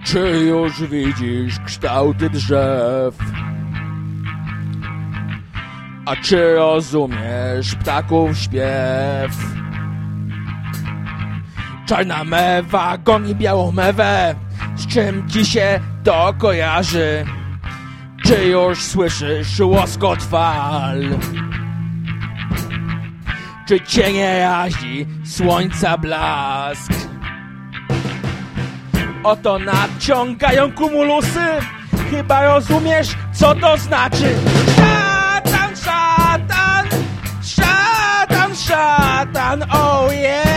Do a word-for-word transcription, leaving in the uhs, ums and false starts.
Czy już widzisz kształty drzew? A czy rozumiesz ptaków śpiew? Czarna mewa goni białą mewę. Z czym ci się to kojarzy? Czy już słyszysz łoskot fal? Czy cię nie razi słońca blask? Oto nadciągają kumulusy. Chyba rozumiesz, co to znaczy. Szatan, szatan, szatan, szatan, oh yeah.